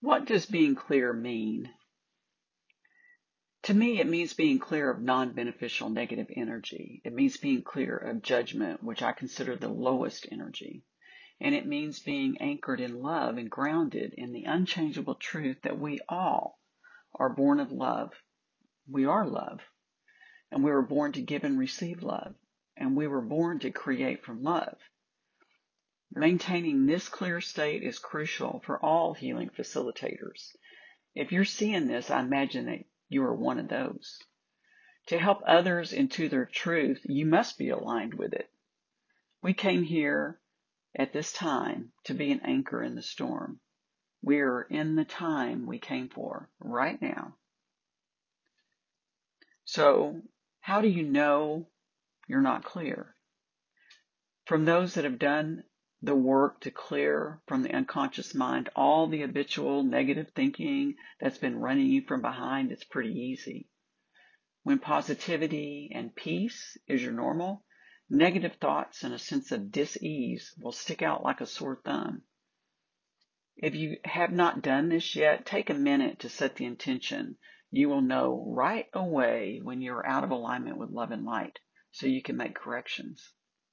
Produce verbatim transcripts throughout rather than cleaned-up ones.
What does being clear mean? To me, it means being clear of non-beneficial negative energy. It means being clear of judgment, which I consider the lowest energy. And it means being anchored in love and grounded in the unchangeable truth that we all are born of love. We are love. And we were born to give and receive love. And we were born to create from love. Maintaining this clear state is crucial for all healing facilitators. If you're seeing this, I imagine that you are one of those. To help others into their truth, you must be aligned with it. We came here at this time to be an anchor in the storm. We're in the time we came for right now. So, how do you know you're not clear? From those that have done the work to clear from the unconscious mind all the habitual negative thinking that's been running you from behind, it's pretty easy. When positivity and peace is your normal, negative thoughts and a sense of dis-ease will stick out like a sore thumb. If you have not done this yet, take a minute to set the intention. You will know right away when you're out of alignment with love and light, so you can make corrections.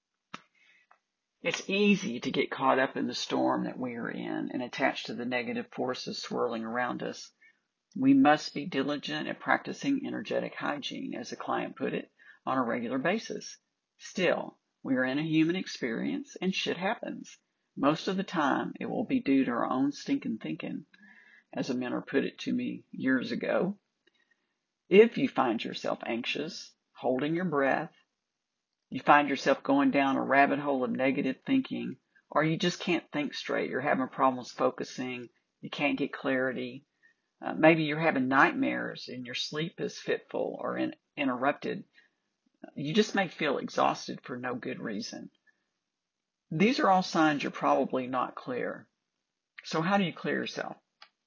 It's easy to get caught up in the storm that we are in and attached to the negative forces swirling around us. We must be diligent at practicing energetic hygiene, as the client put it, on a regular basis. Still, we are in a human experience and shit happens. Most of the time, it will be due to our own stinking thinking, as a mentor put it to me years ago. If you find yourself anxious, holding your breath, you find yourself going down a rabbit hole of negative thinking, or you just can't think straight, you're having problems focusing, you can't get clarity, uh, maybe you're having nightmares and your sleep is fitful or in, interrupted, you just may feel exhausted for no good reason. These are all signs you're probably not clear. So how do you clear yourself?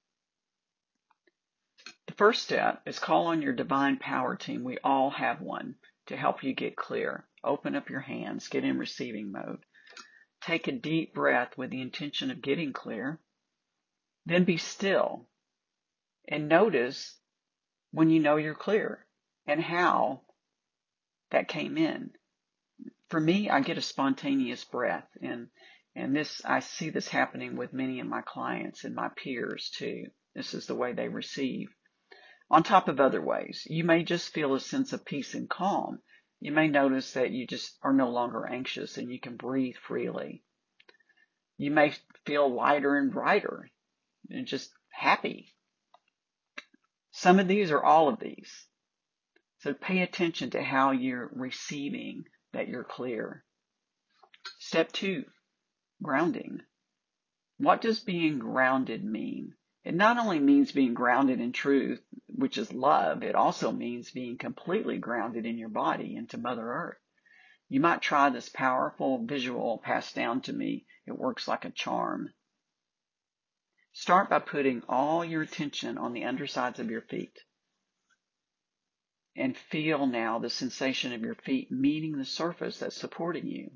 The first step is call on your divine power team. We all have one to help you get clear. Open up your hands, get in receiving mode. Take a deep breath with the intention of getting clear. Then be still and notice when you know you're clear and how that came in. For me, I get a spontaneous breath, and and this I see this happening with many of my clients and my peers too. This is the way they receive. On top of other ways, you may just feel a sense of peace and calm. You may notice that you just are no longer anxious and you can breathe freely. You may feel lighter and brighter and just happy. Some of these are all of these. So pay attention to how you're receiving that you're clear. Step two, grounding. What does being grounded mean? It not only means being grounded in truth, which is love, it also means being completely grounded in your body into Mother Earth. You might try this powerful visual passed down to me. It works like a charm. Start by putting all your attention on the undersides of your feet. And feel now the sensation of your feet meeting the surface that's supporting you.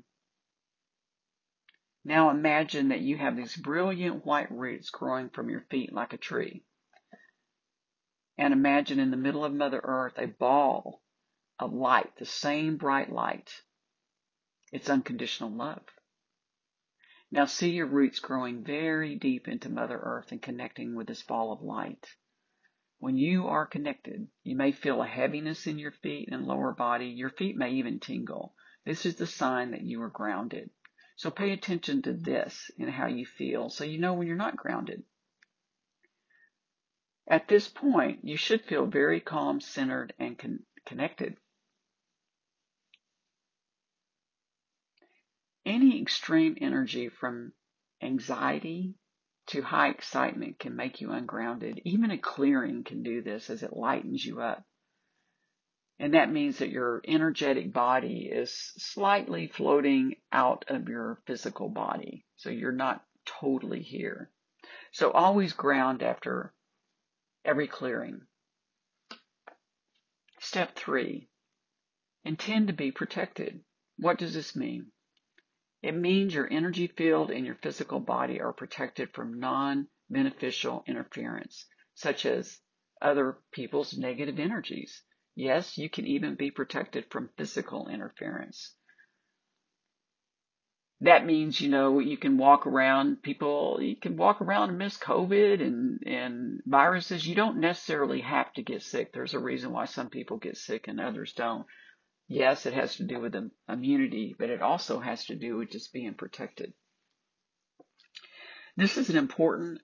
Now imagine that you have these brilliant white roots growing from your feet like a tree. And imagine in the middle of Mother Earth a ball of light, the same bright light. It's unconditional love. Now see your roots growing very deep into Mother Earth and connecting with this ball of light. When you are connected, you may feel a heaviness in your feet and lower body. Your feet may even tingle. This is the sign that you are grounded. So pay attention to this and how you feel so you know when you're not grounded. At this point, you should feel very calm, centered, and con- connected. Any extreme energy from anxiety to high excitement can make you ungrounded. Even a clearing can do this as it lightens you up. And that means that your energetic body is slightly floating out of your physical body. So you're not totally here. So always ground after every clearing. Step three, intend to be protected. What does this mean? It means your energy field and your physical body are protected from non beneficial interference, such as other people's negative energies. Yes, you can even be protected from physical interference. That means, you know, you can walk around, people, you can walk around and miss COVID and, and viruses. You don't necessarily have to get sick. There's a reason why some people get sick and others don't. Yes, it has to do with immunity, but it also has to do with just being protected. This is an important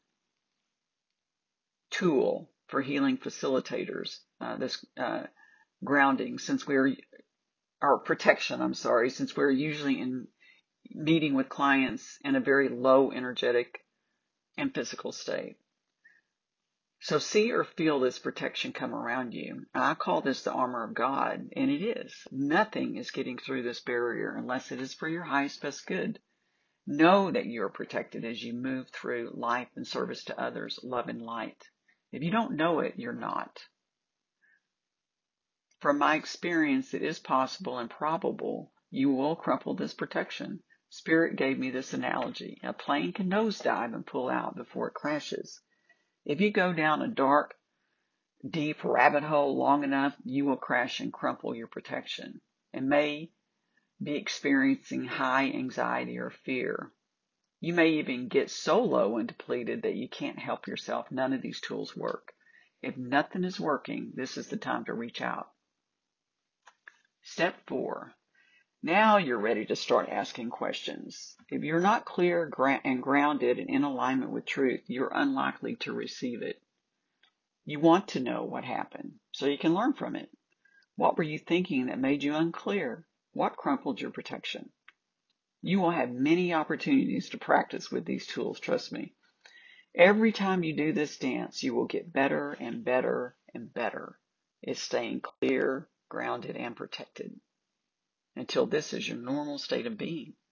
tool for healing facilitators, uh, this uh, grounding, since we're, our protection, I'm sorry, since we're usually in meeting with clients in a very low energetic and physical state. So see or feel this protection come around you. And I call this the armor of God, and it is. Nothing is getting through this barrier unless it is for your highest best good. Know that you are protected as you move through life in service to others, love and light. If you don't know it, you're not. From my experience, it is possible and probable you will crumple this protection. Spirit gave me this analogy. A plane can nosedive and pull out before it crashes. If you go down a dark, deep rabbit hole long enough, you will crash and crumple your protection and may be experiencing high anxiety or fear. You may even get so low and depleted that you can't help yourself. None of these tools work. If nothing is working, this is the time to reach out. Step four. Now you're ready to start asking questions. If you're not clear and grounded and in alignment with truth, you're unlikely to receive it. You want to know what happened so you can learn from it. What were you thinking that made you unclear? What crumpled your protection? You will have many opportunities to practice with these tools, trust me. Every time you do this dance, you will get better and better and better at staying clear, grounded, and protected until this is your normal state of being.